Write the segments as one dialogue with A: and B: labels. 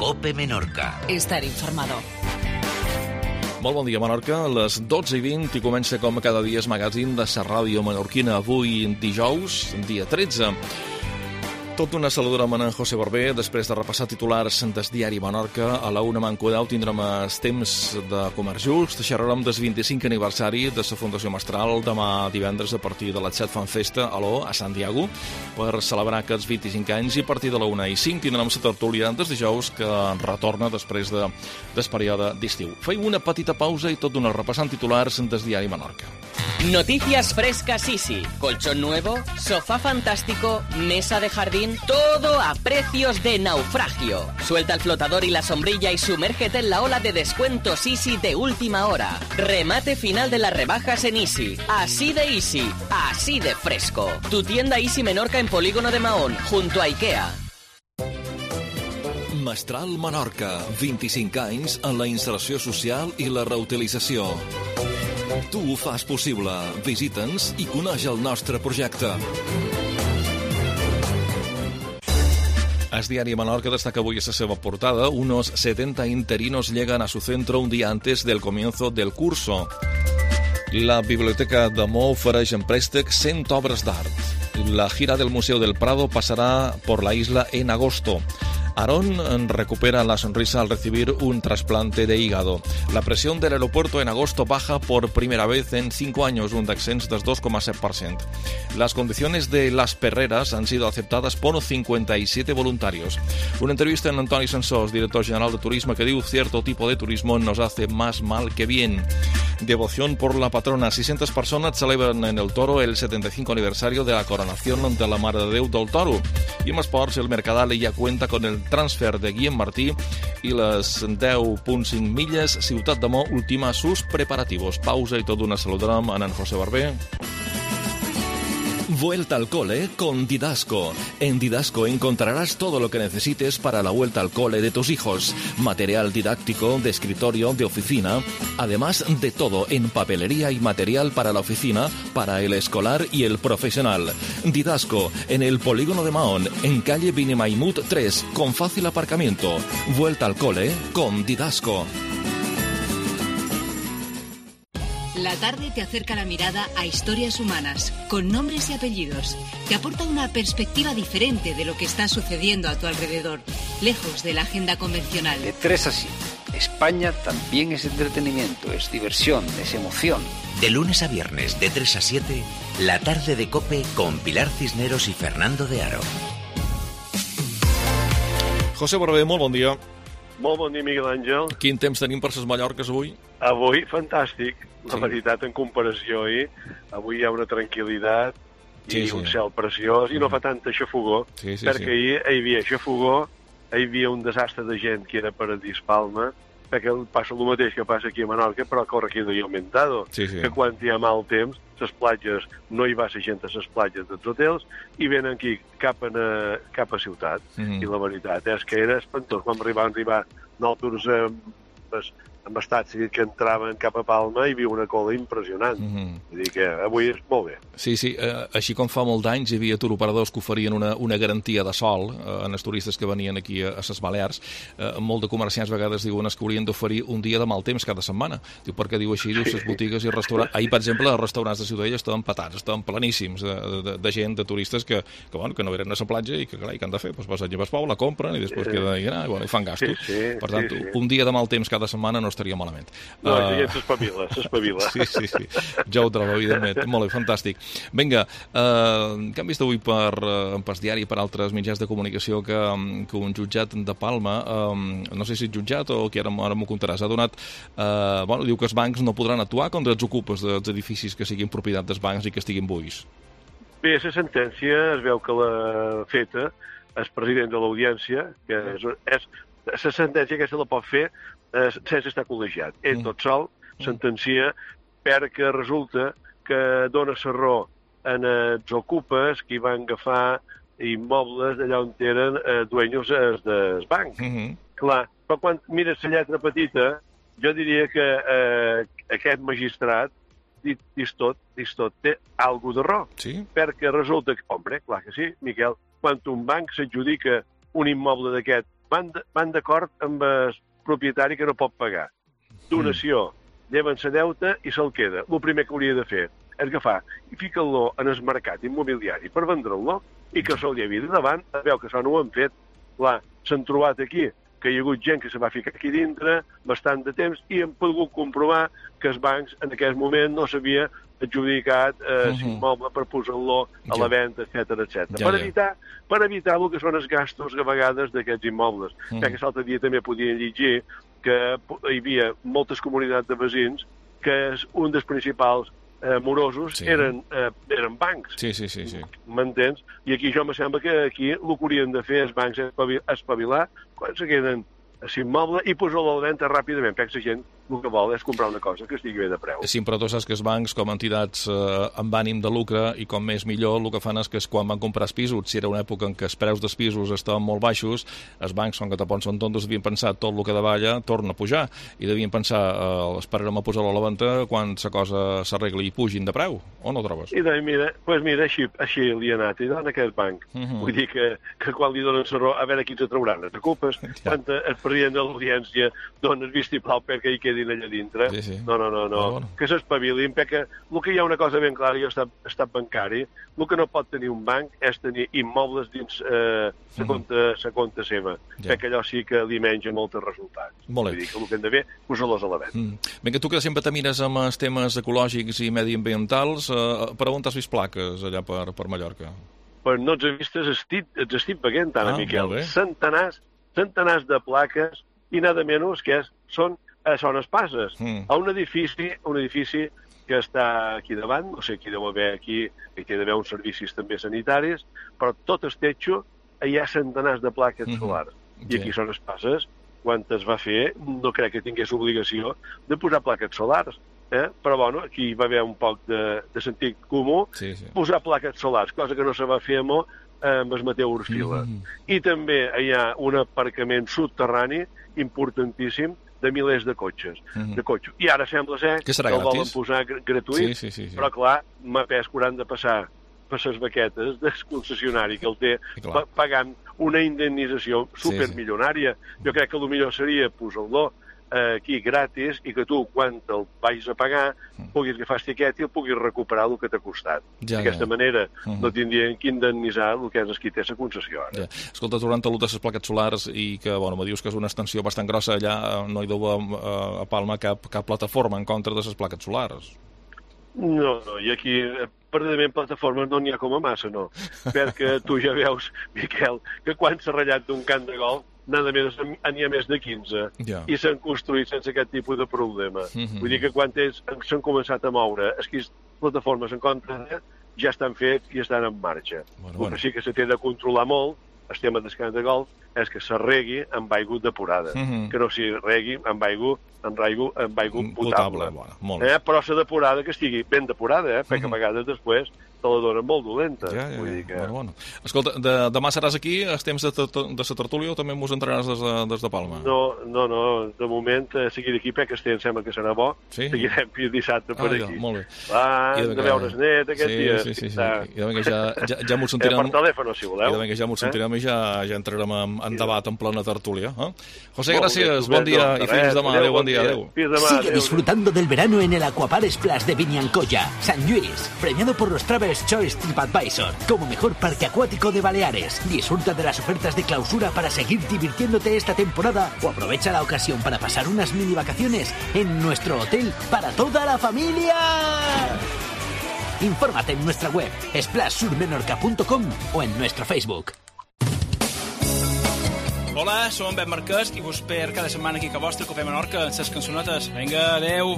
A: COPE Menorca.
B: Estar informado.
C: Molt bon dia, Menorca. A les 12:20 i comença com cada dia el magazín de la ràdio menorquina. Avui dijous, dia 13. Tot una saludura amb en José Barber. Després de repassar titulars del diari Menorca, a la 1 Mancudeu tindrem els temps de Comerç Just. Xerrarem del 25 aniversari de la Fundació Mestral. Demà divendres a partir de les 7 fan festa a Santiago per celebrar aquests 25 anys, i a partir de la 1:05 tindrem la tertúlia des dijous, que retorna després del període d'estiu. Feim una petita pausa i tot una repassant titulars del diari Menorca.
D: Noticias frescas Easy. Colchón nuevo, sofá fantástico, mesa de jardín, todo a precios de naufragio. Suelta el flotador y la sombrilla y sumérgete en la ola de descuentos Easy de última hora. Remate final de las rebajas en Easy. Así de Easy, así de fresco. Tu tienda Easy Menorca en Polígono de Mahón, junto a Ikea.
C: Mestral Menorca, 25 anys en la inserció social i la reutilització. Tu ho fas possible. Visita'ns i coneix el nostre projecte. El diari Menorca destaca avui a la seva portada: unos 70 interinos llegan a su centro un día antes del comienzo del curso. La Biblioteca de Mo ofereix en préstec 100 obres d'art. La gira del Museo del Prado pasará por la isla en agosto. Aarón recupera la sonrisa al recibir un trasplante de hígado. La presión del aeropuerto en agosto baja por primera vez en 5 años, un descens del 2,7%. Las condiciones de las perreras han sido aceptadas por 57 voluntarios. Una entrevista en Antoni Sansós, director general de turismo, que diu: cierto tipo de turismo nos hace más mal que bien. Devoción por la patrona. 600 personas celebran en el Toro el 75 aniversario de la coronación de la Mare de Déu del Toro. Y en esports, el Mercadal ya cuenta con el transfer de Guillem Martí i les 10.5 milles. Ciutat de Mo ultima sus preparativos. Pausa y todo una saludarem a en José Barber. Vuelta al cole con Didasco. En Didasco encontrarás todo lo que necesites para la vuelta al cole de tus hijos. Material didáctico, de escritorio, de oficina. Además de todo en papelería y material para la oficina, para el escolar y el profesional. Didasco, en el Polígono de Mahón, en calle Binemaimut 3, con fácil aparcamiento. Vuelta al cole con Didasco.
B: La tarde te acerca la mirada a historias humanas, con nombres y apellidos. Te aporta una perspectiva diferente de lo que está sucediendo a tu alrededor, lejos de la agenda convencional.
E: De 3 a 7. España también es entretenimiento, es diversión, es emoción.
A: De lunes a viernes, de 3 a 7, la tarde de COPE con Pilar Cisneros y Fernando de Aro.
C: José Barber, molt bon dia.
F: Molt bon dia, Miguel Àngel.
C: Quin temps tenim per les Mallorques avui?
F: Avui, fantàstic. La veritat, en comparació avui hi ha una tranquil·litat i un cel preciós i no fa tanta xafogor, perquè ahir hi havia xafogor, hi havia un desastre de gent que era Paradís Palma, perquè passa el mateix que passa aquí a Menorca, però el corregido i aumentado, que quan hi ha mal temps, les platges, no hi va ser gent a les platges dels hotels, i venen aquí cap a ciutat. I la veritat és que era espantós. Vam arribar nosaltres amb estats que entraven cap a Palma i hi havia una cola impressionant. Vull dir que avui és molt bé.
C: Sí, així com fa molts anys hi havia turoperadors que oferien una garantia de sol en els turistes que venien aquí a les Balears. Molt de comerciants a vegades diuen que haurien d'oferir un dia de mal temps cada setmana. Diu, perquè diu així, les botigues i restaurants... Ahir, per exemple, els restaurants de Ciutadella estaven petats, estaven pleníssims de gent, de turistes que no eren a la platja i que han de fer? Doncs vas allà al Pau, la compren i després queden i fan gastos. Per tant, un dia de mal temps cada setmana no estaria malament.
F: No, ja s'espavila.
C: Sí. Ja ho trobo, evidentment. Molt bé, fantàstic. Vinga, què han vist avui per diari i per altres mitjans de comunicació que un jutjat de Palma, no sé si jutjat o que ara m'ho contaràs, ha donat... diu que els bancs no podran actuar contra els ocupes dels edificis que siguin propietat dels bancs i que estiguin buits.
F: Bé, la sentència es veu que l'ha feta el president de l'audiència, que és la sentència aquesta la pot fer sense estar col·legiat. Ell tot sol sentencia perquè resulta que dona la raó en els ocupes que hi van agafar immobles d'allà on eren dueños dels bancs. Clar, però quan mires la lletra petita, jo diria que aquest magistrat dis tot, té alguna de raó.
C: Sí?
F: Perquè resulta que, clar que sí, Miquel, quan un banc s'adjudica un immoble d'aquest van d'acord amb el propietari que no pot pagar. Donació, lleven la deuta i se'l queda. El primer que hauria de fer és agafar i ficar-lo en el mercat immobiliari per vendre-lo i que se'l llevi de davant, a veure que això no ho han fet. Clar, s'han trobat aquí que hi ha hagut gent que se va ficar aquí dintre bastant de temps i hem pogut comprovar que els bancs en aquest moment no s'havia adjudicat l'immoble per posar-lo a la venda, etc. Per evitar el que són els gastos a vegades d'aquests immobles. Perquè l'altre dia també podien llegir que hi havia moltes comunitats de veïns que un dels principals morosos eren bancs.
C: Sí.
F: M'entens? I aquí jo me sembla que aquí el que haurien de fer els bancs és espavilar quan se queden a l'immoble i posar-lo a la venda ràpidament, perquè la gent el que vol és comprar una cosa que estigui bé de preu.
C: Sí, però tu saps que els bancs, com a entitats amb ànim de lucre i com més millor, el que fan és que quan van comprar els pisos, si era una època en què els preus dels pisos estaven molt baixos, els bancs, com que tampoc són tontos, devien pensar tot el que davalla torna a pujar, i devien pensar esperarem a posar-lo a la venda quan la cosa s'arregli i pugin de preu, o no trobes?
F: I doncs mira, així li ha anat, i en aquest banc. Vull dir que quan li donen la raó, a veure qui te trauran, et ocupes, quan el president de l'audiència dones vistiplau perquè hi quedin allà dintre. No. Que s'espavilin, perquè el que hi ha una cosa ben clara, jo he estat bancari, el que no pot tenir un banc és tenir immobles dins la compte seva, perquè allò sí que li menja molts resultats.
C: Vull
F: dir que el que hem de fer, posar-los a la venda.
C: Vinga, tu que sempre te mires amb els temes ecològics i mediambientals, per on t'has vist plaques allà per Mallorca?
F: Pues no els he vist, els estic veient tant, Miquel. Centenars de plaques i nada menys que són espasses. A un edifici que està aquí davant, no sé qui deu haver aquí, que hi ha d'haver uns servicis també sanitaris, però tot el techo hi ha centenars de plaques solars. I aquí són espasses. Quan es va fer, no crec que tingués obligació de posar plaques solars. Però bueno, aquí hi va haver un poc de sentit comú, posar plaques solars, cosa que no se va fer amb el Mateu Orfila. I també hi ha un aparcament subterrani importantíssim de milers de cotxes. I ara sembla ser que el volen posar gratuït, però clar, m'ha pes que hauran de passar per les baquetes del concessionari que el té pagant una indemnització supermilionària. Jo crec que el millor seria posar-lo aquí gratis i que tu, quan te'l vagis a pagar, puguis agafar el tiquet i el puguis recuperar el que t'ha costat. D'aquesta manera no tindrien que indemnitzar el que és el qui té la concessió ara.
C: Escolta, durant tot les plaques solars i que, me dius que és una extensió bastant grossa, allà no hi deu a Palma cap plataforma en contra de les plaques solars.
F: No, i aquí perdament plataformes no n'hi ha com a massa, no. Perquè tu ja veus, Miquel, que quan s'ha ratllat d'un camp de golf nada més n'hi ha més de 15 i s'han construït sense aquest tipus de problema. Vull dir que quan s'han començat a moure aquestes plataformes en contra ja estan fets i estan en marxa. El que sí que se té de controlar molt el tema del camp de golf és que s'arregui amb aigua depurada, que no s'hi regui amb aigua potable. Però la depurada que estigui ben depurada, perquè a vegades després te la donen molt dolenta. Vull dir que...
C: Escolta, demà seràs aquí, els temps de la tertúlia, o també mos entraràs des de Palma?
F: No, de moment seguiré aquí, perquè em sembla que serà bo. Seguirem fins dissabte per aquí.
C: Molt bé.
F: Hem de veure el net aquest dia.
C: Sí. I ja m'ho sentirem...
F: Per telèfon, si voleu.
C: I ja m'ho sentirem i ja entrarem en debat en plena tertúlia. José, gràcies, bon dia i fins demà. Adéu, bon dia.
G: Sigue disfrutando del verano en el Aquapar Splash de Viñancoya, San Luis, premiado por los Travelers Choice TripAdvisor como mejor parque acuático de Baleares. Disfruta de las ofertas de clausura para seguir divirtiéndote esta temporada o aprovecha la ocasión para pasar unas mini vacaciones en nuestro hotel para toda la familia. Infórmate en nuestra web splashsurmenorca.com o en nuestro Facebook.
H: Hola, som Ben Marquès i vos espero cada setmana aquí a vostre Cafè Menorca en ses cançonetes. Vinga, adeu.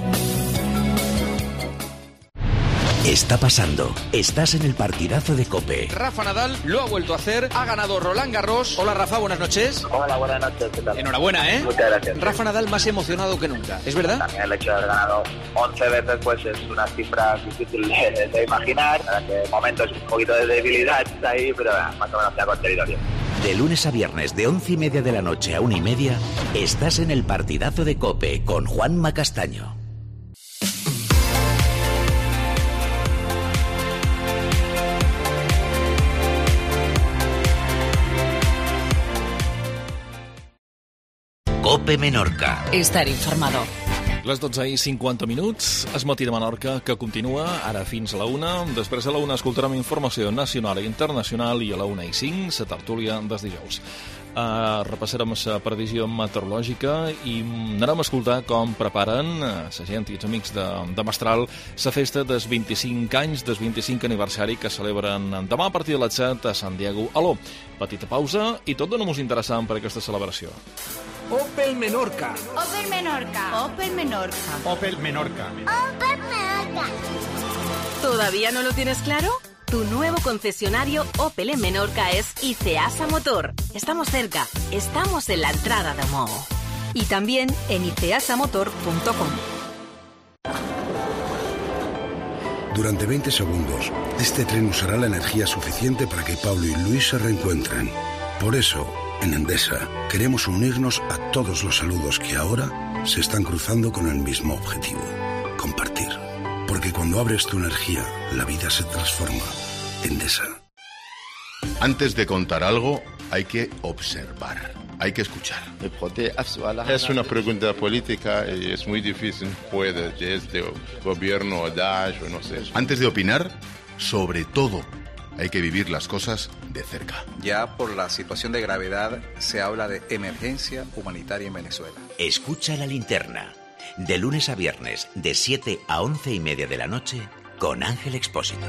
A: Está pasando. Estás en el partidazo de COPE.
I: Rafa Nadal lo ha vuelto a hacer. Ha ganado Roland Garros. Hola, Rafa, buenas noches.
J: Hola, buenas noches. ¿Qué tal?
I: Enhorabuena, ¿eh?
J: Muchas gracias.
I: Rafa Nadal más emocionado que nunca. ¿Es verdad?
J: También el hecho de haber ganado 11 veces pues es una cifra difícil de imaginar. Para que en momentos un poquito de debilidad está ahí, pero más o menos sea con territorio.
A: De lunes a viernes, de 11:30 de la noche a 1:30, estás en el partidazo de COPE con Juanma Castaño. COPE Menorca.
B: Estar informado.
C: Les 12:50, es Matí de Menorca, que continua ara fins a la 1. Després de la 1 escoltarem informació nacional i internacional i a la 1:05, la tertúlia dels dijous. Repassarem la previsió meteorològica i anarem a escoltar com preparen la gent i els amics de Mestral la festa dels 25 anys, del 25 aniversari que celebren demà a partir de les 7 a Sant Diego. Aló, petita pausa i tot dona-nos interessant per aquesta celebració.
K: Opel Menorca.
L: Opel Menorca.
K: Opel Menorca.
L: Opel Menorca.
K: Opel Menorca.
M: ¿Todavía no lo tienes claro? Tu nuevo concesionario Opel en Menorca es ICEASA Motor. Estamos cerca, estamos en la entrada de Mo. Y también en iceasamotor.com.
N: Durante 20 segundos, este tren usará la energía suficiente para que Pablo y Luis se reencuentren. Por eso, en Endesa, queremos unirnos a todos los saludos que ahora se están cruzando con el mismo objetivo: compartir. Porque cuando abres tu energía, la vida se transforma. Endesa.
O: Antes de contar algo, hay que observar, hay que escuchar.
P: Es una pregunta política y es muy difícil. Puede, desde gobierno o Daesh o no sé.
O: Antes de opinar, sobre todo, hay que vivir las cosas de cerca.
Q: Ya por la situación de gravedad se habla de emergencia humanitaria en Venezuela.
A: Escucha la linterna. De lunes a viernes, de 7 a 11:30 de la noche, con Ángel Expósito.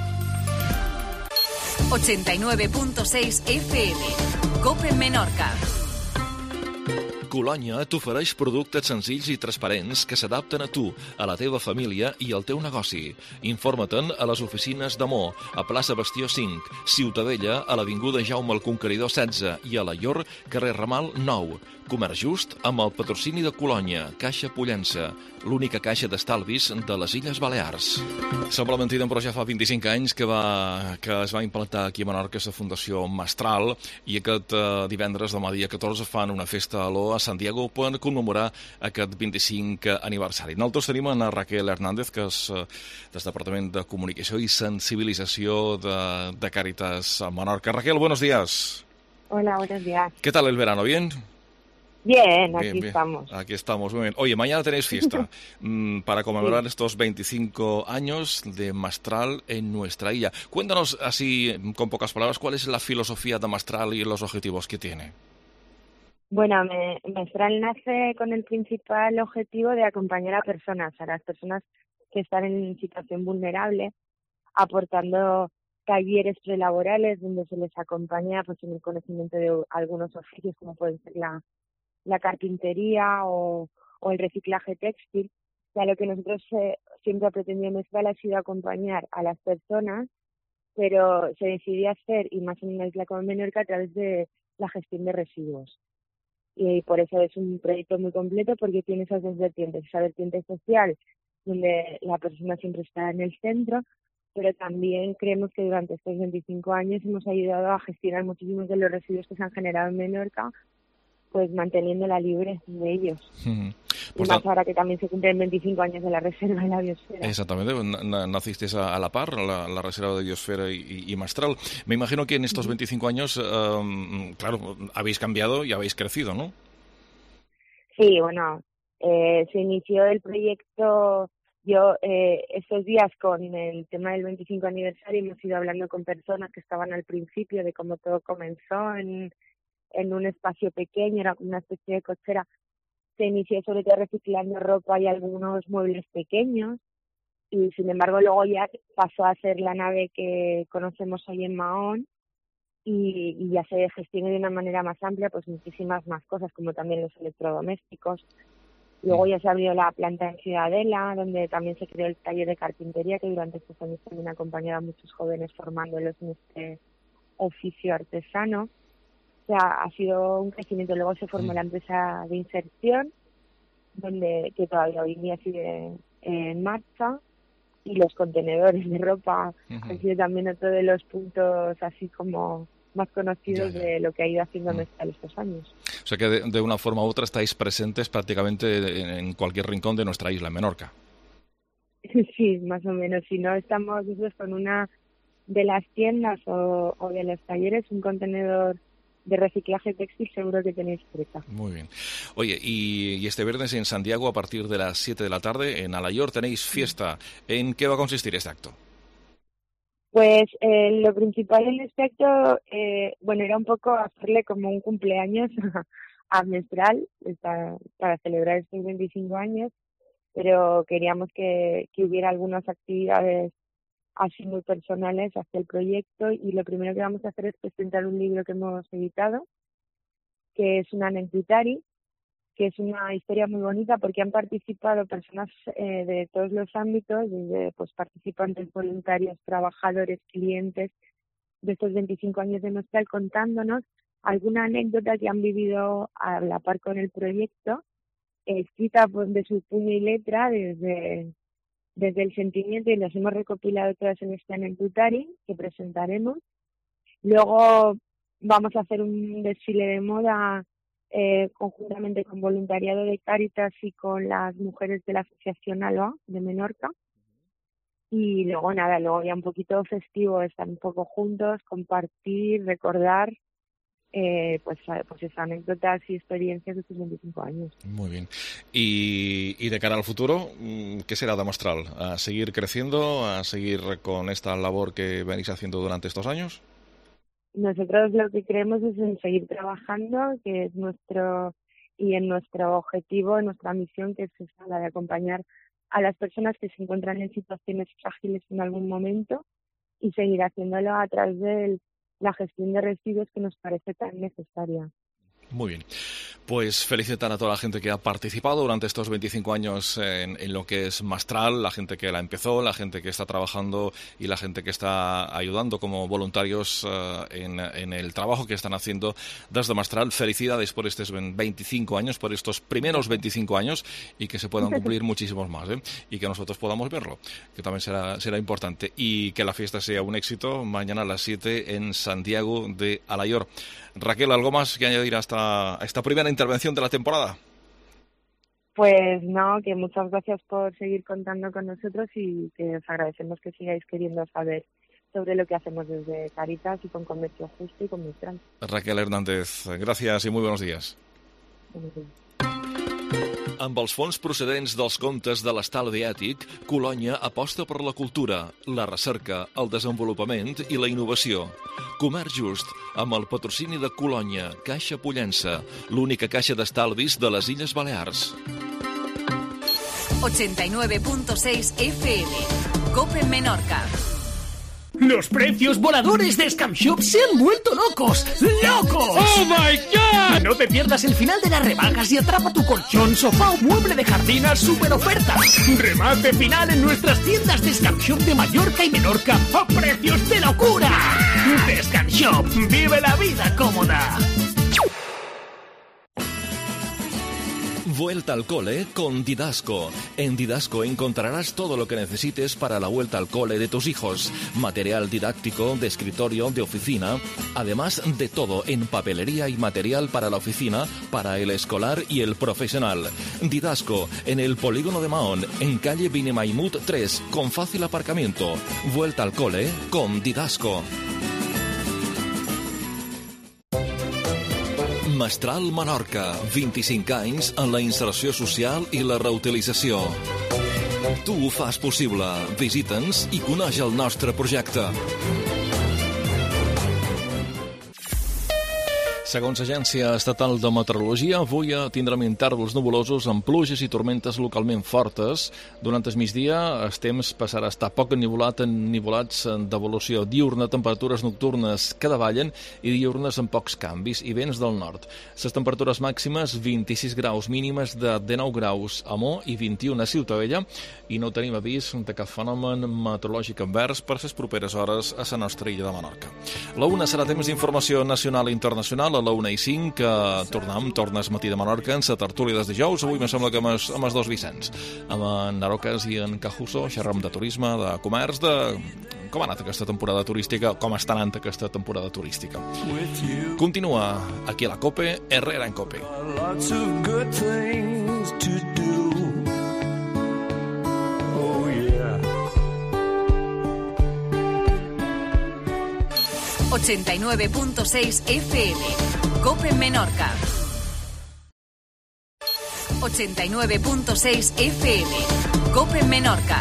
B: 89.6 FM. COPE Menorca.
C: Colònia t'ofereix productes senzills i transparents que s'adapten a tu, a la teva família i al teu negoci. Informa-te'n a les oficines de Mo, a plaça Bastió 5, Ciutadella, a l'avinguda Jaume el Conqueridor 16 i a la Llor, carrer Ramal 9. Comerç just amb el patrocini de Colònia, Caixa Pollença, l'única caixa d'estalvis de les Illes Balears. Sembla mentida, però ja fa 25 anys que es va implantar aquí a Menorca la Fundació Mestral i aquest divendres, demà dia 14, fan una festa a l'O a Sant Diego per commemorar aquest 25 aniversari. Nosaltres tenim a Raquel Hernández, que és del Departament de Comunicació i Sensibilizació de Càritas a Menorca. Raquel, buenos días.
R: Hola, buenos días.
C: ¿Qué tal el verano? ¿Bien?
R: Bien, aquí estamos.
C: Aquí estamos, muy bien. Oye, mañana tenéis fiesta para conmemorar estos 25 años de Mestral en nuestra isla. Cuéntanos así, con pocas palabras, ¿cuál es la filosofía de Mestral y los objetivos que tiene?
R: Bueno, Mestral nace con el principal objetivo de acompañar a las personas que están en situación vulnerable, aportando talleres prelaborales donde se les acompaña pues en el conocimiento de algunos oficios como pueden ser la carpintería o el reciclaje textil. O sea, lo que nosotros siempre pretendido en Mestral ha sido acompañar a las personas, pero se decidió hacer, y más en una isla como Menorca, a través de la gestión de residuos. Y por eso es un proyecto muy completo, porque tiene esas dos vertientes, esa vertiente social, donde la persona siempre está en el centro, pero también creemos que durante estos 25 años hemos ayudado a gestionar muchísimos de los residuos que se han generado en Menorca, pues manteniéndola libre de ellos. Y más ahora que también se cumplen 25 años de la Reserva de la Biosfera.
C: Exactamente, nacisteis a la par, la Reserva de Biosfera y Mestral. Me imagino que en estos 25 años, claro, habéis cambiado y habéis crecido, ¿no?
R: Sí, bueno, se inició el proyecto. Yo estos días con el tema del 25 aniversario hemos ido hablando con personas que estaban al principio de cómo todo comenzó en un espacio pequeño, era como una especie de cochera. Se inició sobre todo reciclando ropa y algunos muebles pequeños, y sin embargo luego ya pasó a ser la nave que conocemos hoy en Mahón, y ya se gestiona de una manera más amplia pues muchísimas más cosas, como también los electrodomésticos. Luego ya se abrió la planta en Ciudadela, donde también se creó el taller de carpintería, que durante estos años también ha acompañado a muchos jóvenes formándolos en este oficio artesano. O sea, ha sido un crecimiento. Luego se formó la empresa de inserción, que todavía hoy en día sigue en marcha, y los contenedores de ropa han sido también otro de los puntos así como más conocidos de lo que ha ido haciendo Mestral estos años.
C: O sea que de una forma u otra estáis presentes prácticamente en cualquier rincón de nuestra isla, en Menorca.
R: Sí, más o menos. Si no, estamos nosotros con una de las tiendas o de los talleres, un contenedor reciclaje textil seguro que tenéis cerca.
C: Muy bien. Oye, y este viernes en Santiago, a partir de las 7 de la tarde, en Alayor, tenéis fiesta. ¿En qué va a consistir este acto?
R: Pues lo principal en este acto, era un poco hacerle como un cumpleaños a Mestral para celebrar estos 25 años, pero queríamos que hubiera algunas actividades así muy personales hacia el proyecto, y lo primero que vamos a hacer es presentar un libro que hemos editado, que es un anecdotari, que es una historia muy bonita porque han participado personas de todos los ámbitos, desde participantes, voluntarios, trabajadores, clientes de estos 25 años de Mestral, contándonos alguna anécdota que han vivido a la par con el proyecto, escrita de su puño y letra desde el sentimiento, y las hemos recopilado todas en este anecdotari que presentaremos. Luego vamos a hacer un desfile de moda conjuntamente con voluntariado de Cáritas y con las mujeres de la Asociación Alba de Menorca. Y luego ya un poquito festivo, estar un poco juntos, compartir, recordar esas anécdotas y experiencias de estos 25 años.
C: Muy bien. Y de cara al futuro, ¿qué será de Mestral? ¿A seguir creciendo? ¿A seguir con esta labor que venís haciendo durante estos años?
R: Nosotros lo que creemos es en seguir trabajando, que es nuestro objetivo, en nuestra misión, que es la de acompañar a las personas que se encuentran en situaciones frágiles en algún momento, y seguir haciéndolo a través de la gestión de residuos, que nos parece tan necesaria.
C: Muy bien. Pues felicitar a toda la gente que ha participado durante estos 25 años en lo que es Mestral, la gente que la empezó, la gente que está trabajando y la gente que está ayudando como voluntarios en el trabajo que están haciendo desde Mestral. Felicidades por estos 25 años, por estos primeros 25 años, y que se puedan cumplir muchísimos más, y que nosotros podamos verlo, que también será importante, y que la fiesta sea un éxito mañana a las 7 en Santiago de Alayor. Raquel, ¿algo más que añadir hasta esta primera intervención de la temporada?
R: Pues no, que muchas gracias por seguir contando con nosotros, y que os agradecemos que sigáis queriendo saber sobre lo que hacemos desde Cáritas y con Comercio Justo y con Mestral.
C: Raquel Hernández, gracias i muy buenos días.
R: Buenos días.
C: Amb els fons procedents dels comptes de l'estalvi ètic, Colònia aposta per la cultura, la recerca, el desenvolupament i la innovació. Comerç Just, amb el patrocini de Colònia, Caixa Pollença, l'única caixa d'estalvis de les Illes Balears.
B: 89.6 FM, COPE Menorca.
K: Los precios voladores de Scam Shop se han vuelto locos. ¡Locos!
S: ¡Oh, my God!
K: No te pierdas el final de las rebajas y atrapa tu colchón, sofá o mueble de jardín a super ofertas. Remate final en nuestras tiendas de Scam Shop de Mallorca y Menorca a precios de locura. De Scam Shop, vive la vida cómoda.
C: Vuelta al cole con Didasco. En Didasco encontrarás todo lo que necesites para la vuelta al cole de tus hijos. Material didáctico, de escritorio, de oficina. Además de todo en papelería y material para la oficina, para el escolar y el profesional. Didasco, en el polígono de Mahón, en calle Binemaimut 3, con fácil aparcamiento. Vuelta al cole con Didasco. Mestral Menorca, 25 anys en la inserció social i la reutilització. Tu ho fas possible. Visita'ns i coneix el nostre projecte. Segons l'Agència Estatal de Meteorologia, avui tindrem intervals nuvolosos amb pluges i tormentes localment fortes. Durant el migdia, el temps passarà a estar poc ennivolat en nivolats d'evolució diurna, temperatures nocturnes que davallen i diurnes amb pocs canvis i vents del nord. Les temperatures màximes, 26 graus, mínimes de 19 graus a Mo i 21 a Ciutadella, i no tenim avís de cap fenomen meteorològic advers per les properes hores a la nostra illa de Menorca. La una serà temps d'informació nacional i internacional, a la 1:05, que torna el matí de Menorca en la tertúlia des dijous. Avui me sembla que amb els dos Vicents, amb en Narocas i en Cajuso, xerram de turisme, de comerç, de com ha anat aquesta temporada turística, com està anant aquesta temporada turística. Continua aquí a la COPE, Herrera en COPE. Lots of good things to do.
M: 89.6 FM. COPE Menorca. 89.6 FM. COPE Menorca.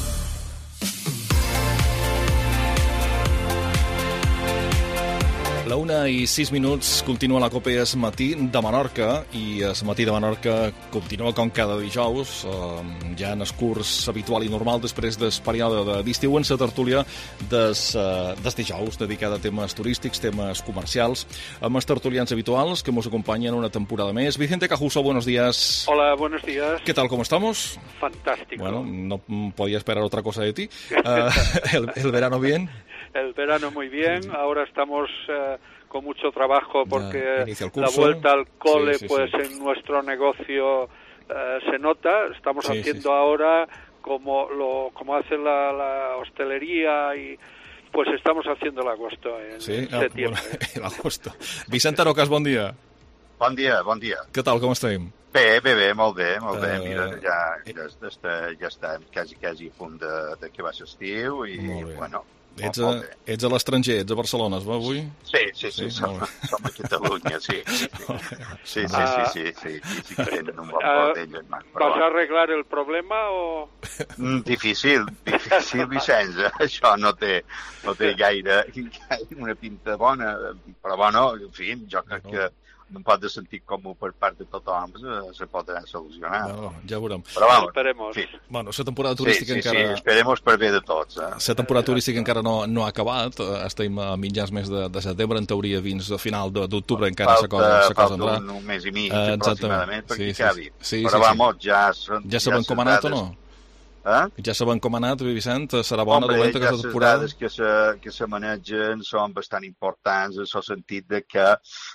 C: La 1:06, continua la COPE Es Matí de Menorca, i Es Matí de Menorca continua com cada dijous, ja en el curs habitual i normal després del període d'estiu, en la tertúlia des dijous, dedicada a temes turístics, temes comercials, amb els tertulians habituals que nos acompanyen una temporada més. Vicente Cajuso, buenos días.
S: Hola, buenos días.
C: ¿Qué tal, cómo estamos?
S: Fantástico.
C: Bueno, no podía esperar otra cosa de ti. ¿El verano bien?
S: El verano muy bien, ahora estamos con mucho trabajo porque la vuelta al cole, sí. En nuestro negocio se nota. Estamos haciendo ahora como hace la hostelería y pues estamos haciendo el agosto en septiembre.
C: Bueno, el agosto. Vicent Arocas, bon dia.
T: Bon dia.
C: Què tal, com estem?
T: Bé, molt bé. Mira, ja estem quasi a punt de que va l'estiu i, bueno...
C: Ets a l'estranger, ets a Barcelona, es va avui?
T: Sí, som a Catalunya, sí. Sí, que tenen un bon port d'ells.
S: ¿Vas a arreglar el problema o...?
T: Difícil, Vicenç, això no té gaire una pinta bona, però bueno, en fi, jo crec que no pot de sentit comú per part de tothom se pot solucionar.
C: No, ja veurem.
T: Però vamos,
S: esperemos.
T: Sí.
C: Bueno, la temporada turística encara...
T: Sí, esperemos per bé de tots.
C: La temporada turística encara no ha acabat. Estem a mitjans mes de setembre, en teoria fins a final d'octubre encara la cosa andrà.
T: Falta un mes i mig aproximadament perquè acabi.
C: Però
T: vamos, ja
C: sabem com ha anat o no? Ja sabem com ha anat, Vicent? Serà bona, dolenta aquesta temporada?
T: Les dades que se manegen són bastant importants en el sentit de que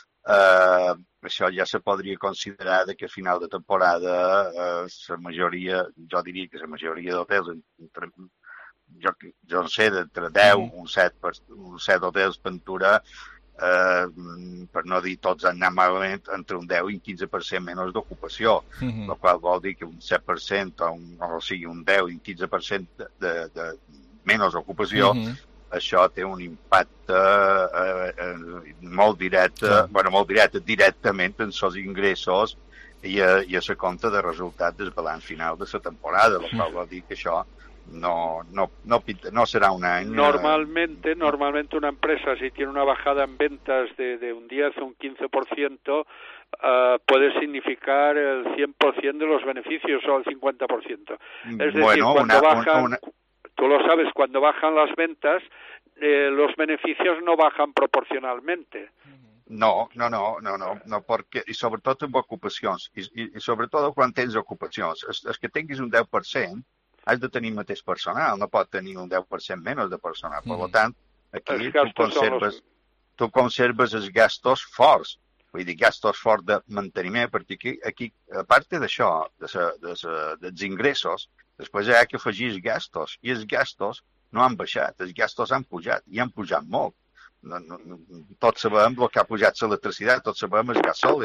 T: això ja se podria considerar que a final de temporada la majoria, jo diria que la majoria d'hotels, jo no sé, d'entre 10, un 7 hotels Ventura, per no dir tots han anat malament, entre un 10 i un 15% menys d'ocupació, el qual vol dir que un 7% o sigui un 10 i un 15% de menys ocupació, això té un impacte molt directe, directament en els ingressos i a la compte de resultat del balanç final de la temporada, el qual vol dir que això no será un año.
S: Normalmente una empresa, si tiene una bajada en ventas de un 10 o un 15%, puede significar el 100% de los beneficios o el 50%. Es decir, cuando bajan... Tú lo sabes, cuando bajan las ventas, los beneficios no bajan proporcionalmente.
T: No, perquè, i sobretot amb ocupacions, i sobretot quan tens ocupacions, és que tinguis un 10%, has de tenir mateix personal, no pot tenir un 10% menys de personal. Per tant, aquí tu conserves els gastos forts, vull dir, gastos forts de manteniment, perquè aquí a part d'això, dels ingressos, després hi ha que afegir els gastos, i els gastos no han baixat, els gastos han pujat, i han pujat molt. Tots sabem el que ha pujat l'electricitat, tots sabem el gasoli,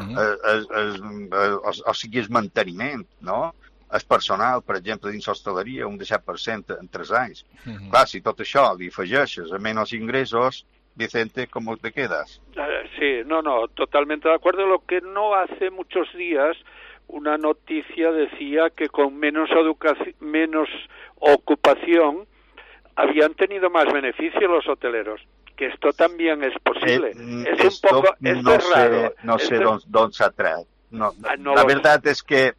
T: o sigui, el manteniment, no? El personal, per exemple, dins l'hostaleria, un 17% en 3 anys. Clar, si tot això li afegeixes a menys ingressos, Vicente, ¿cómo te quedas?
S: Sí, totalmente de acuerdo. Lo que no hace muchos días una noticia decía que con menos ocupación habían tenido más beneficio los hoteleros. Que esto también es posible. Es raro.
T: No sé dónde se atrae. La verdad es que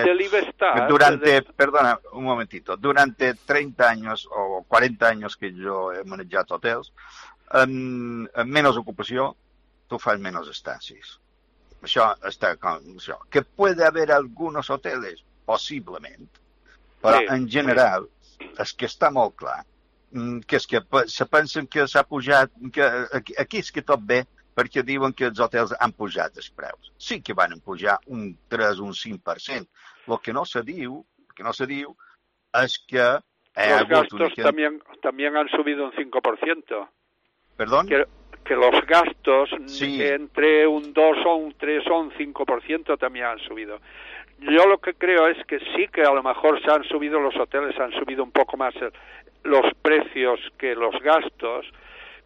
T: perdona un momentito, durante 30 años o 40 años que yo he manejado hotels, en menos ocupació, tu fas menos estàncies. Això està com això. Que puede haver algunos hoteles, possiblement, però en general és que està molt clar que és que se pensen que s'ha pujat, que aquí és que tot bé perquè diuen que els hotels han pujat els preus. Sí que van pujar un 3 o un 5%. El que no se diu és que
S: los gastos también han subido un 5%.
T: ¿Perdón?
S: Que los gastos entre un 2 o un 3 o un 5% también han subido. Yo lo que creo es que sí que a lo mejor se han subido los hoteles, han subido un poco más los precios que los gastos,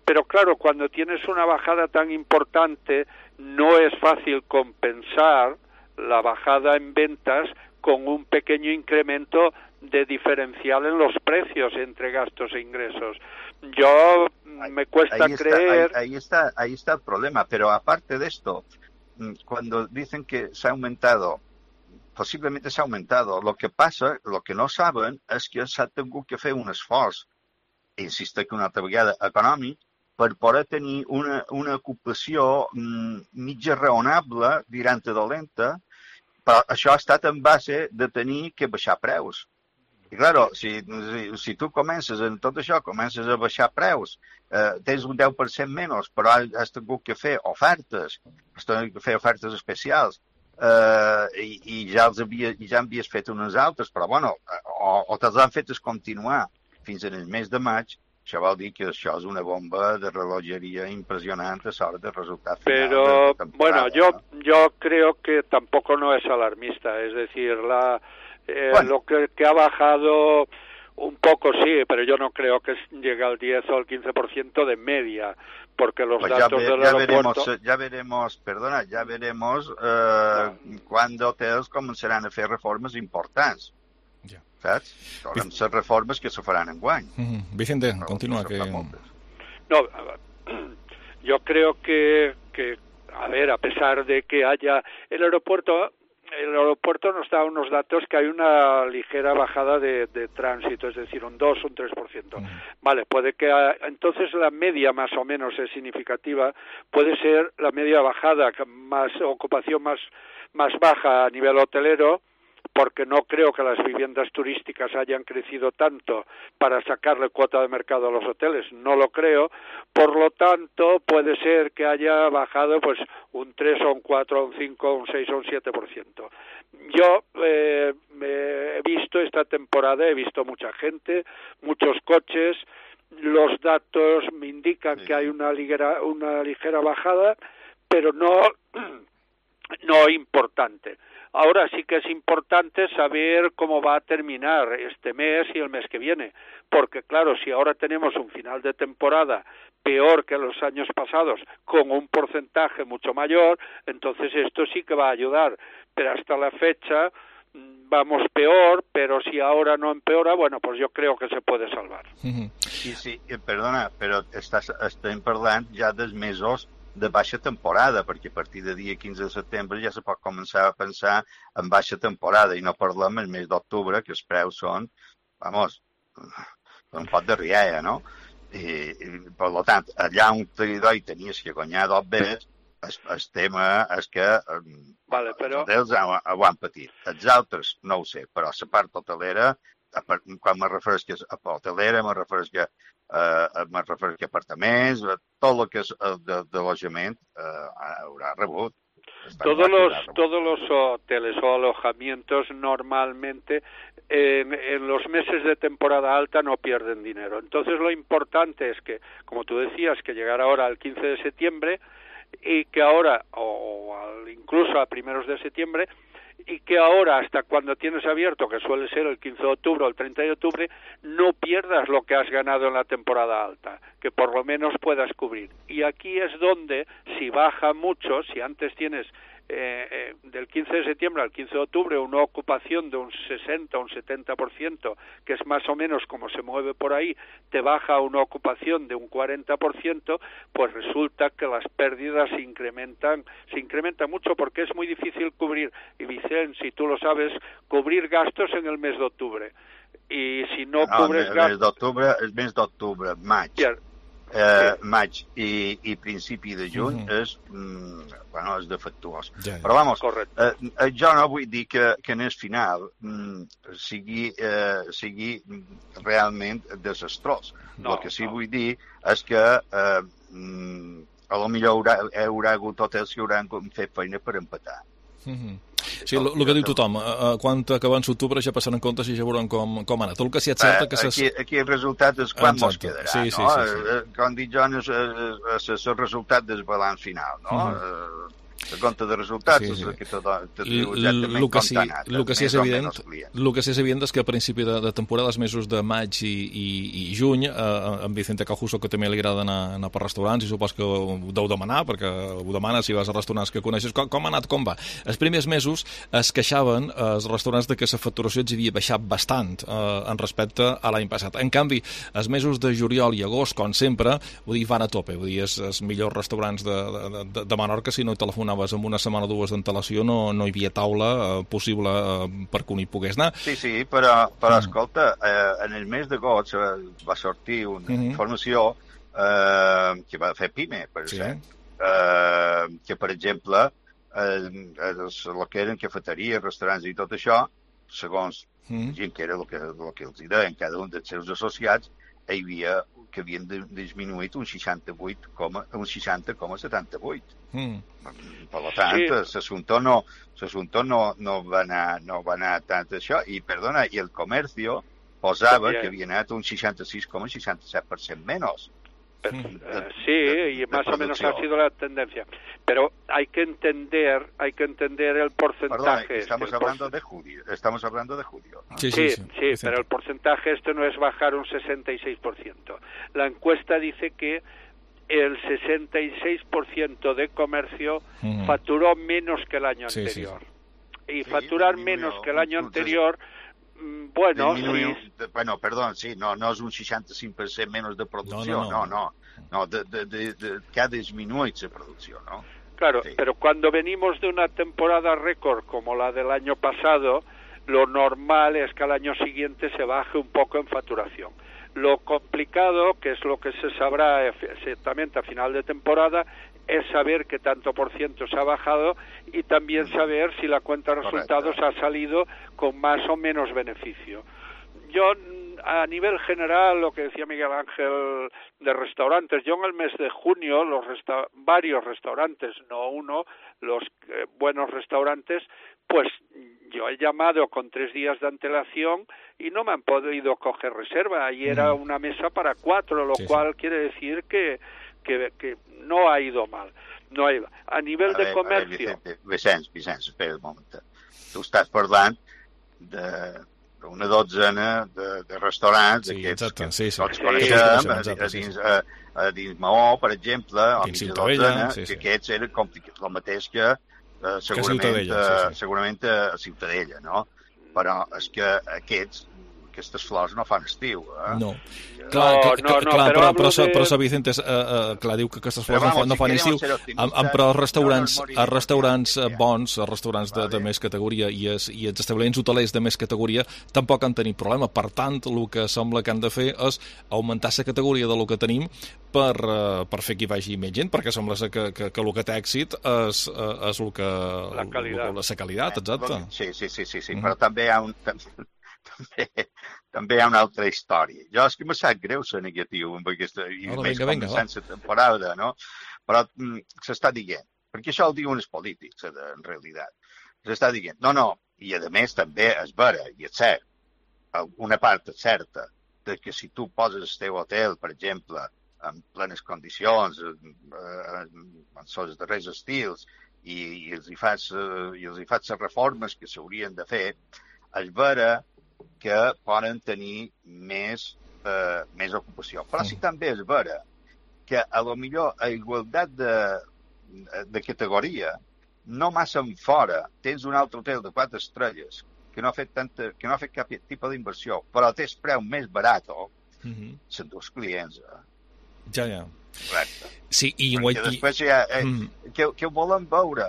S: pero claro, cuando tienes una bajada tan importante, no es fácil compensar la bajada en ventas con un pequeño incremento de diferencial en los precios entre gastos e ingresos. Yo me cuesta creer...
T: Ahí está el problema, pero aparte de esto, cuando dicen que se ha aumentado, possiblement s'ha augmentat. El que passa, el que no saben, és que s'ha tingut que fer un esforç, insisteix una altra vegada, econòmic, per poder tenir una ocupació mitja raonable, dirant dolenta, però això ha estat en base de tenir que baixar preus. I, claro, si tu comences en tot això, comences a baixar preus, tens un 10% menys, però has tingut que fer ofertes, especials, i ja havies fet unes altres, però bueno, o te'ls han fet continuar fins en el mes de maig. Això vol dir que això és una bomba de relojería impresionante a l'hora del resultat final.
S: Pero, bueno, yo creo que tampoco no es alarmista, es decir, lo que ha bajado un poco sí, pero yo no creo que llegue al 10 o al 15% de media, porque los datos del aeropuerto...
T: Ya veremos cuando hotels començaran a fer reformes importants. Saps? Haurem ser reformes que se faran enguany.
C: Vicente, continúa.
S: No, yo creo que, a ver, a pesar de que haya el aeropuerto nos da unos datos que hay una ligera bajada de tránsito, es decir, un 2 o un 3%. Vale, puede que entonces la media más o menos es significativa, puede ser la media bajada, más ocupación más baja a nivel hotelero, porque no creo que las viviendas turísticas hayan crecido tanto para sacarle cuota de mercado a los hoteles, no lo creo, por lo tanto puede ser que haya bajado pues un 3 o un 4 o un 5 o un 6 o un 7%. Yo he visto esta temporada, he visto mucha gente, muchos coches, los datos me indican que hay una ligera bajada, pero no importante. Ahora sí que es importante saber cómo va a terminar este mes y el mes que viene, porque claro, si ahora tenemos un final de temporada peor que los años pasados, con un porcentaje mucho mayor, entonces esto sí que va a ayudar, pero hasta la fecha vamos peor, pero si ahora no empeora, bueno, pues yo creo que se puede salvar.
T: Sí, perdona, però estem parlant ja dels mesos de baixa temporada, perquè a partir del dia 15 de setembre ja se pot començar a pensar en baixa temporada i no parlem el mes d'octubre, que els preus són, un pot de rialla, no? I per tant, allà on tenies que guanyar 2 vegades, el tema és que els hotels ho han patit. Els altres no ho sé, però la part hotelera, quan me refereix a hotelera, me refereix que apartaments, tot el que és d'alojament haurà rebut.
S: Todos los hoteles o alojamientos normalmente en los meses de temporada alta no pierden dinero. Entonces lo importante es que, como tú decías, que llegara ahora al 15 de septiembre y que ahora, incluso a primeros de septiembre, y que ahora hasta cuando tienes abierto, que suele ser el 15 de octubre o el 30 de octubre, no pierdas lo que has ganado en la temporada alta, que por lo menos puedas cubrir. Y aquí es donde, si baja mucho, si antes tienes del 15 de septiembre al 15 de octubre una ocupación de un 60 o un 70%, que es más o menos como se mueve por ahí, te baja una ocupación de un 40%, pues resulta que las pérdidas se incrementan mucho, porque es muy difícil cubrir, y Vicente, si tú lo sabes, cubrir gastos en el mes de octubre. Y si no cubres gastos...
T: El mes d'octubre, maig i principi de juny és defectuós. Però vamos, jo no vull dir que en el final sigui realment desastrós. El que sí vull dir és que a lo millor hi haurà hagut hotels que hauran fet feina per empatar.
C: Sí, el que diu tothom, quan acabem l'octubre ja passaran comptes i ja veuran com ha anat. El que sí és cert que...
T: Aquí el resultat és quan mos quedarà, no? Com dic jo, és el resultat del balanç final, no? La compte de resultats és el que te diu exactament com t'ha anat.
C: El que sí és evident és que a principi de temporada, els mesos de maig i juny, en Vicente Cajuso, que també li agrada anar per restaurants, i supos que ho deu demanar, perquè ho demana si vas a restaurants que coneixes. Com ha anat, com va? Els primers mesos es queixaven els restaurants de que la facturació els havia baixat bastant en respecte a l'any passat. En canvi, els mesos de juliol i agost, com sempre, vull dir, van a tope. Vull dir, els millors restaurants de Menorca, si no telefonaves amb una setmana o dues d'antelació, no hi havia taula possible perquè un hi pogués anar.
T: Sí, però escolta, en el mes d'agost va sortir una informació que va fer PIME, per exemple, que, per exemple, el que eren cafeteries, restaurants i tot això, segons gent que era el que els deien cada un dels seus associats, hi havia que havien disminuït un 60,78. Per tant, l'assumpte no va anar tant això, i perdona, i el comercio posava que havia anat un 66,67% menys.
S: Sí, y más o menos ha sido la tendencia. Pero hay que entender el porcentaje.
T: Perdón, estamos hablando de julio. ¿No?
S: Sí, pero el porcentaje no es bajar un 66%. La encuesta dice que el 66% de comercio facturó menos que el año anterior. Y facturar menos que el año anterior... Bueno,
T: perdón, no es un 65% menos de producción, no, que ha disminuido la producción, ¿no?
S: Claro, pero cuando venimos de una temporada récord como la del año pasado, lo normal es que al año siguiente se baje un poco en facturación. Lo complicado, que es lo que se sabrá exactamente a final de temporada, es saber qué tanto por ciento se ha bajado y también saber si la cuenta de resultados ha salido con más o menos beneficio. Yo, a nivel general, lo que decía Miguel Ángel de restaurantes, yo en el mes de junio, varios restaurantes, no uno, los buenos restaurantes, pues yo he llamado con 3 días de antelación y no me han podido coger reserva. Y era una mesa para 4, lo cual quiere decir que no ha ido mal. A nivel de comercio...
T: Vicenç, espera un moment. Tu estàs parlant d'una dotzena de restaurants aquests que tots coneixem a dins Maó, per exemple, o dins Dotzena, que aquests eren com el mateix que segurament a Ciutadella, no? Però és que aquestes flors no fan estiu,
C: No. Però Vicente, clar, diu que aquestes flors no fan estiu, però els restaurants bons, els restaurants de més categoria i els establiments hotelers de més categoria tampoc han tenit problema. Per tant, el que sembla que han de fer és augmentar la categoria del que tenim per fer que hi vagi més gent, perquè sembla que el que té èxit és el que... La qualitat, exacte.
T: Sí, però també hi ha també hi ha una altra història. Jo és que me sap greu ser negatiu amb aquesta, i més començant la temporada, no? Però s'està dient, perquè això ho diuen els polítics, en realitat. S'està dient, no, i a més també és vera, i és cert, una part és certa, de que si tu poses el teu hotel, per exemple, en plenes condicions, en els darrers estils, i els hi fas les reformes que s'haurien de fer, és vera que poden tenir més ocupació. Però sí també és vera que a lo millor a igualtat de categoria, no massa en fora, tens un altre hotel de 4 estrelles que no ha fet cap tipus d'inversió, però té el preu més barat, s'endús clients.
C: Ja.
T: Correcte.
C: Sí, i
T: després que ho volen veure,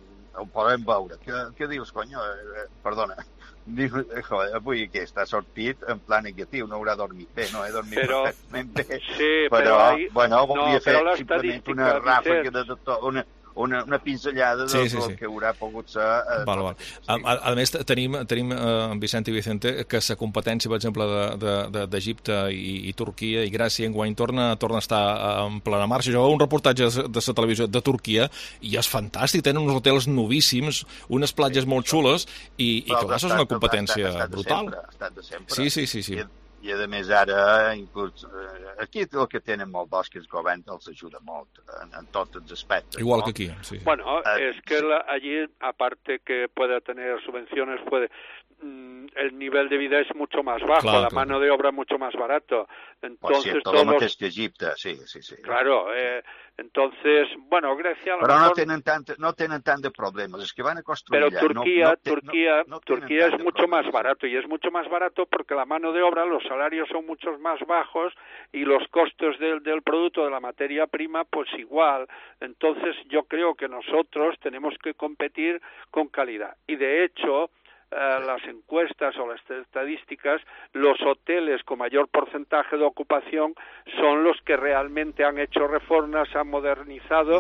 T: què dius, conyo? Perdona. Avui aquest ha sortit en plan negatiu, no haurà dormit bé, no he dormit perfectament bé, però volia fer simplement una ràfaga de tot, una pinzellada del que haurà pogut ser...
C: A més, tenim Vicent i Vicente, que la competència, per exemple, d'Egipte i Turquia i Grècia enguany torna a estar en plena marxa. Jo veig un reportatge de la televisió de Turquia i és fantàstic, tenen uns hotels novíssims, unes platges molt xules i que això és una competència brutal.
T: Ha estat de sempre.
C: Sí.
T: I a més ara, inclús, aquí el que tenen molt bo és que el govern els ajuda molt en tots els aspectos.
C: Igual
T: ¿no?
C: que aquí, sí.
S: Bueno, es que allí, aparte que pueda tener subvenciones, el nivel de vida es mucho más bajo,
C: claro,
S: la mano de obra mucho más barato. Entonces,
T: por cierto, lo mateix que Egipte, sí.
S: Claro, entonces, bueno, Grecia a lo
T: Però
S: mejor...
T: no tenen tant de problemes, es que van a construir...
S: Pero Turquía es mucho más barato, y es mucho más barato porque la mano de obra, los salarios son mucho más bajos y los costos del producto, de la materia prima, pues igual. Entonces yo creo que nosotros tenemos que competir con calidad. Y de hecho... las encuestas o las estadísticas, los hoteles con mayor porcentaje de ocupación son los que realmente han hecho reformas, han modernizado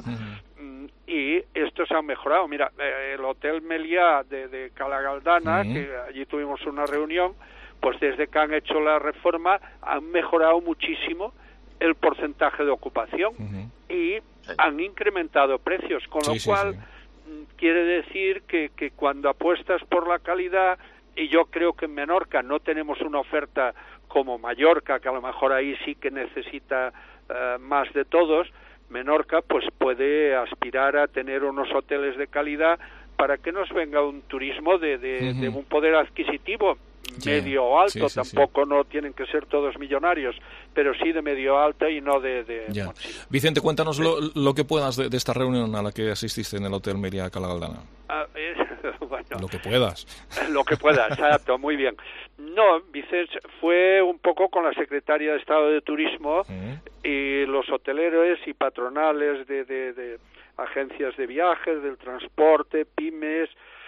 S: y estos han mejorado. Mira, el Hotel Meliá de Cala Galdana, que allí tuvimos una reunión, pues desde que han hecho la reforma han mejorado muchísimo el porcentaje de ocupación y han incrementado precios, con lo cual... Quiere decir que cuando apuestas por la calidad, y yo creo que en Menorca no tenemos una oferta como Mallorca, que a lo mejor ahí sí que necesita más de todos, Menorca pues puede aspirar a tener unos hoteles de calidad para que nos venga un turismo de un poder adquisitivo medio o alto, tampoco no tienen que ser todos millonarios, pero sí de medio alto y no de
C: Vicente, cuéntanos lo que puedas de esta reunión a la que asististe en el Hotel Meliá Cala Galdana.
S: Bueno,
C: lo que puedas.
S: Lo que puedas, exacto, muy bien. No, Vicente fue un poco con la Secretaria de Estado de Turismo y los hoteleros y patronales de agencias de viajes, del transporte, pymes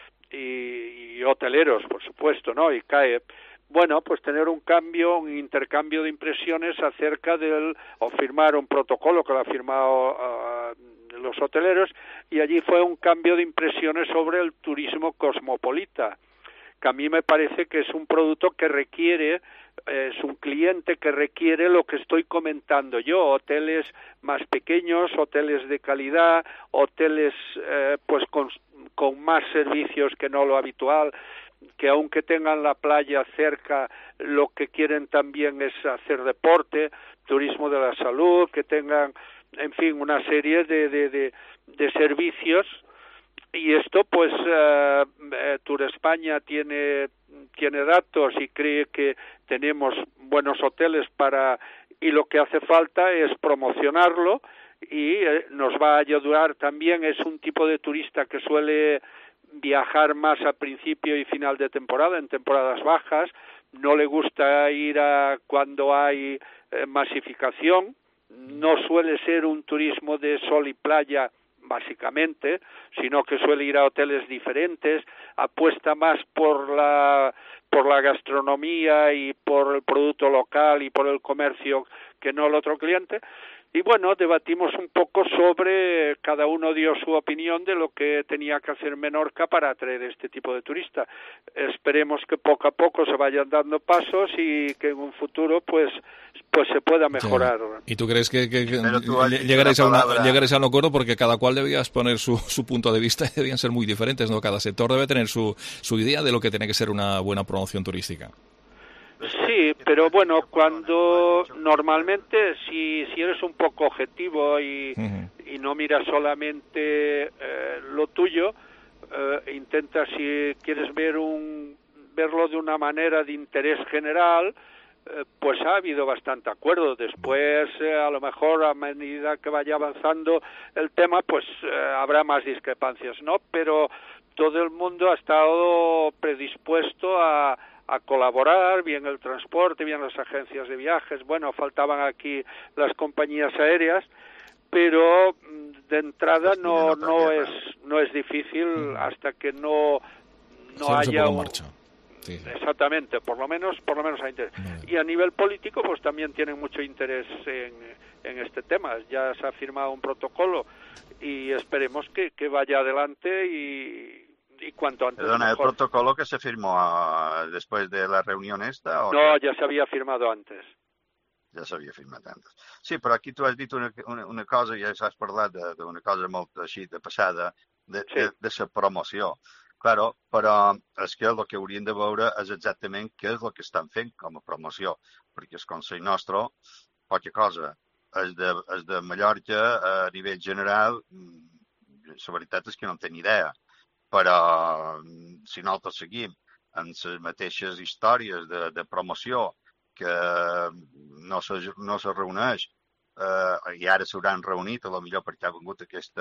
S: y hoteleros, por supuesto, ¿no? Y CAE. Bueno, pues tener un intercambio de impresiones acerca o firmar un protocolo que lo ha firmado los hoteleros, y allí fue un cambio de impresiones sobre el turismo cosmopolita, que a mí me parece que es un producto que requiere, es un cliente que requiere lo que estoy comentando yo, hoteles más pequeños, hoteles de calidad, hoteles pues con más servicios que no lo habitual, que aunque tengan la playa cerca, lo que quieren también es hacer deporte, turismo de la salud, que tengan, en fin, una serie de servicios. Y esto, pues, Tour España tiene datos y cree que tenemos buenos hoteles y lo que hace falta es promocionarlo, y nos va a ayudar también. Es un tipo de turista que suele viajar más a principio y final de temporada, en temporadas bajas, no le gusta ir cuando hay masificación, no suele ser un turismo de sol y playa básicamente, sino que suele ir a hoteles diferentes, apuesta más por la gastronomía y por el producto local y por el comercio que no el otro cliente. Y bueno, debatimos un poco sobre, cada uno dio su opinión de lo que tenía que hacer Menorca para atraer este tipo de turista. Esperemos que poco a poco se vayan dando pasos y que en un futuro pues se pueda mejorar.
C: ¿Y tú crees que llegaréis a un acuerdo? Porque cada cual debía exponer su punto de vista y debían ser muy diferentes, ¿no? Cada sector debe tener su idea de lo que tiene que ser una buena promoción turística.
S: Sí, pero bueno, cuando normalmente si eres un poco objetivo y no miras solamente lo tuyo, intentas, si quieres verlo de una manera de interés general, pues ha habido bastante acuerdo. Después, a lo mejor a medida que vaya avanzando el tema, pues habrá más discrepancias, ¿no? Pero todo el mundo ha estado predispuesto a colaborar, bien el transporte, bien las agencias de viajes. Bueno, faltaban aquí las compañías aéreas, pero de entrada no es difícil hasta que no haya
C: Sí.
S: Exactamente, por lo menos hay interés. Y a nivel político, pues también tienen mucho interés en este tema. Ya se ha firmado un protocolo y esperemos que vaya adelante y cuanto antes.
T: Perdona,
S: mejor.
T: ¿el protocolo que se firmó después de la reunión esta?
S: No, ya se había firmado antes.
T: Ja s'havia firmat antes. Sí, però aquí tu has dit una cosa, ja has parlat d'una cosa molt així de passada, de la promoció. Claro, però és que el que haurien de veure és exactament què és el que estan fent com a promoció, perquè el Consell nostre, poca cosa, és de Mallorca a nivell general, la veritat és que no en tenc idea, però si nosaltres seguim amb les mateixes històries de promoció que no se reuneix, i ara s'hauran reunit, potser perquè ha vingut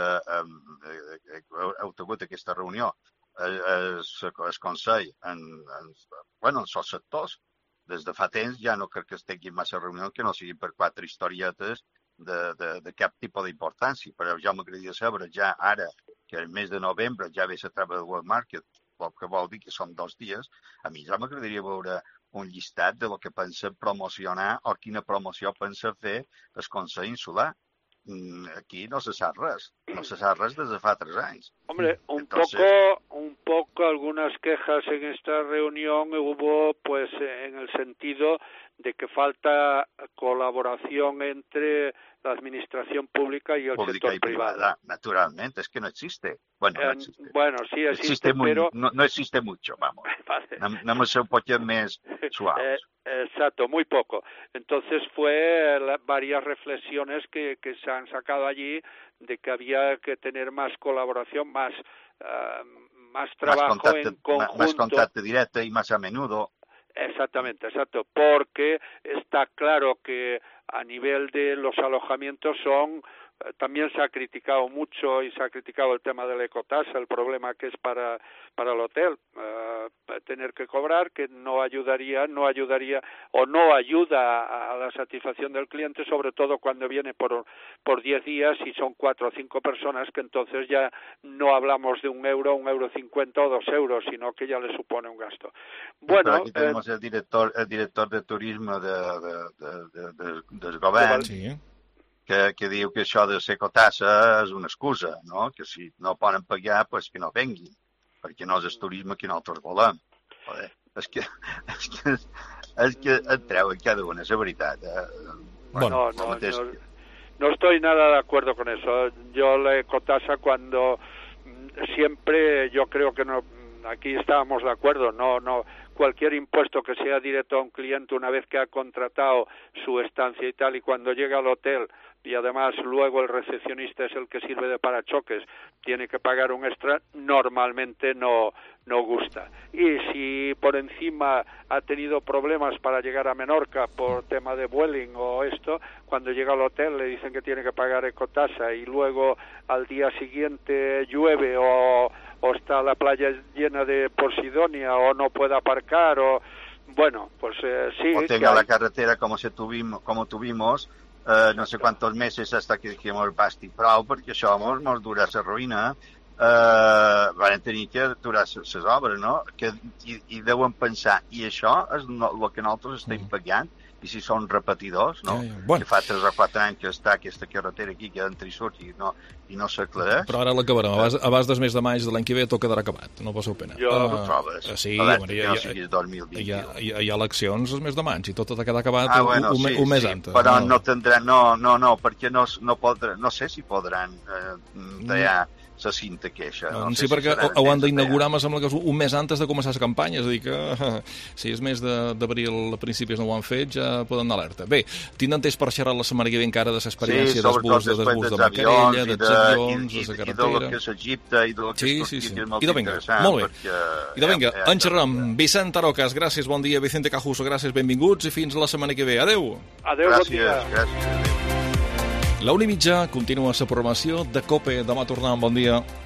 T: aquesta reunió, el Consell en els sectors. Des de fa temps ja no crec que es tinguin massa reunions que no siguin per 4 historietes de cap tipus d'importància. Però ja m'agradaria saber, ja ara, que el mes de novembre ja ve la trava del World Market, el que vol dir que són 2 dies, a mi ja m'agradaria veure un llistat de lo que pensa promocionar o quina promoció pensa fer el Consell Insular. Aquí no se sap res desde fa 3 años.
S: Hombre, un poco algunas quejas en esta reunión hubo, pues, en el sentido de que falta colaboración entre la administración pública y el sector privado.
T: Naturalmente, es que no existe. Bueno,
S: sí existe, pero...
T: No existe mucho, vamos. Vale. Nada más un poquito más suaves.
S: Exacto, muy poco. Entonces fue varias reflexiones que se han sacado allí de que había que tener más colaboración, más trabajo en conjunto.
T: Más contacto directo y más a menudo.
S: Exactamente, exacto, porque está claro que a nivel de los alojamientos también se ha criticado mucho y se ha criticado el tema de la ecotasa, el problema que es para el hotel, tener que cobrar, que no ayudaría o no ayuda a la satisfacción del cliente, sobre todo cuando viene por 10 días y son 4 o 5 personas, que entonces ya no hablamos de €1, €1.50 o €2, sino que ya le supone un gasto. Bueno,
T: aquí tenemos el director de turismo del govern, sí, que diu que això de ser cotassa és una excusa, no? Que si no poden pagar, pues que no venguin, perquè no és el turisme que nosaltres volem. Joder, és que et treuen cada una, és la veritat.
S: Bueno, no estoy nada de acuerdo con eso. Yo la ecotasa cuando siempre, yo creo que no, aquí estábamos de acuerdo, no cualquier impuesto que sea directo a un cliente una vez que ha contratado su estancia y tal, y cuando llega al hotel y además luego el recepcionista es el que sirve de parachoques, tiene que pagar un extra, normalmente no gusta. Y si por encima ha tenido problemas para llegar a Menorca por tema de Vueling o esto, cuando llega al hotel le dicen que tiene que pagar ecotasa y luego al día siguiente llueve o está la playa llena de Posidonia o no puede aparcar o... Bueno, pues sí...
T: O tenga la carretera como tuvimos no sé cuántos meses hasta que dijimos basti prou, perquè això mos dura la ruïna, van tenir que aturar les obres, no? I deuen pensar, i això és el que nosaltres estem pagant, i si són repetidors, no? Bueno. Que fa 3 o 4 anys que està aquesta carretera aquí, que entra i surt i no s'aclareix.
C: Però ara l'acabarem. Abans del mes de maig de l'any que ve tot quedarà acabat, no passeu pena.
T: Tu trobes?
C: Sí, hi ha eleccions el mes de maig i tot ha quedat acabat un mes antes.
T: Però no tindran, perquè no sé si podran tallar la cinta queixa.
C: Sí, perquè ho han d'inaugurar, me sembla que és un mes antes de començar la campanya, és a dir que si és mes d'abril a principis no ho han fet, ja poden anar alerta. Bé, tindran temps per xerrar la setmana que ve encara de l'experiència dels bus de Macarella, dels avions, de la carretera...
T: I del que és Egipte, i del que és molt interessant.
C: Molt bé. I de vinga, en xerram. Vicent Arocas, gràcies, bon dia. Vicente Cajuso, gràcies, benvinguts i fins la setmana que ve. Adeu.
S: Adeu, bon dia.
T: Gràcies.
C: La 1:30 continua la programació de COPE. Demà tornàvem. Bon dia.